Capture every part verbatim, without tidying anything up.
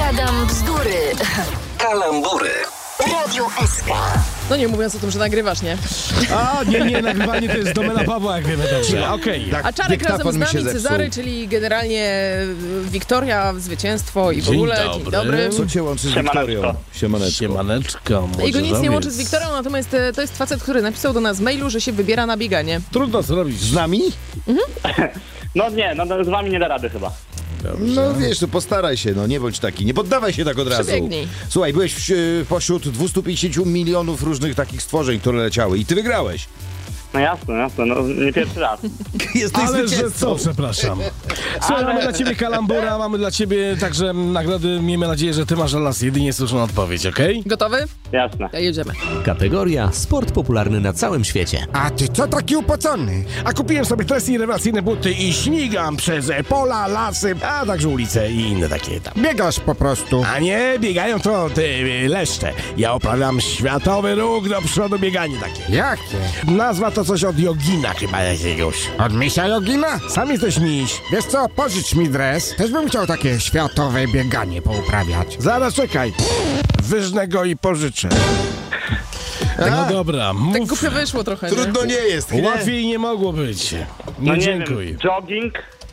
Gadam bzdury. Kalambury. Radio S K. No nie mówiąc o tym, że nagrywasz, nie? A, nie, nie, nagrywanie to jest domena Pawła, jak wiemy dobrze. Okej. A Czarek razem z nami, Cezary, czyli generalnie Wiktoria, zwycięstwo i w Dzień ogóle. dobry. Dzień dobry. Co cię łączy z Wiktorią? Siemaneczko. Siemaneczko. Jego nic nie młodzieżowiec. łączy z Wiktorią, natomiast e, to jest facet, który napisał do nas mailu, że się wybiera na bieganie. Trudno zrobić. Z nami? No nie, no z wami nie da rady chyba. No wiesz, to postaraj się, no nie bądź taki, nie poddawaj się tak od razu. Przebiegnij. Słuchaj, byłeś w, e, pośród dwieście pięćdziesiąt milionów różnych takich stworzeń, które leciały i ty wygrałeś. No jasne, jasne, no nie pierwszy raz. Jesteś Ale że zwycięzcą. co, przepraszam. Słuchaj, Ale- mamy dla ciebie kalambura, mamy dla ciebie także nagrody. Miejmy nadzieję, że ty masz dla nas jedynie słuszną odpowiedź, okej? Gotowy? Jasne. Ja jedziemy. Kategoria sport popularny na całym świecie. A ty co taki upocony? A kupiłem sobie tresy i rewelacyjne buty i śmigam przez pola, lasy, a także ulice i inne takie tam. Biegasz po prostu. A nie, biegają to ty, leszcze. Ja uprawiam światowy ruch do przodu, bieganie takie. Jakie? Nazwa to coś od jogina chyba jakiegoś. Od misia jogina? Sam jesteś miś. Wiesz co, pożycz mi dres. Też bym chciał takie światowe bieganie pouprawiać. Zaraz czekaj. Wyżnę go i pożyczę. No dobra, Tak mów. głupio wyszło trochę, nie? Trudno nie jest, nie? Łatwiej nie mogło być. Nie, No nie dziękuj. wiem, jogging.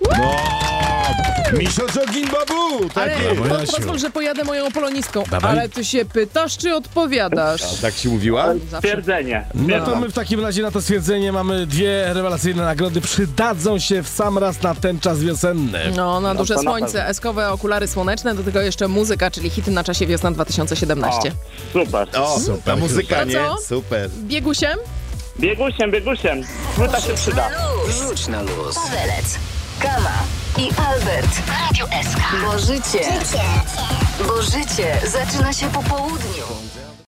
Misio Jogging Babu! Tak Ale jest. Bo po- Jasiu. pozwól, że pojadę moją polonistką. Dawaj. Ale ty się pytasz, czy odpowiadasz? Tak ci mówiła? Zawsze. Stwierdzenie. No to my w takim razie na to stwierdzenie mamy dwie rewelacyjne nagrody. Przydadzą się w sam raz na ten czas wiosenny. No, na duże to na słońce, pewno. eskowe okulary słoneczne, do tego jeszcze muzyka, czyli hity na czasie wiosna dwa tysiące siedemnaście. O, super. O, ta muzyka, To nie? co? Super. Biegusiem? Biegusiem, biegusiem. Płyta się przyda. Rzuć na luz. Pawelec, Kama i Albert. Radio S K. Bo życie, bo życie zaczyna się po południu.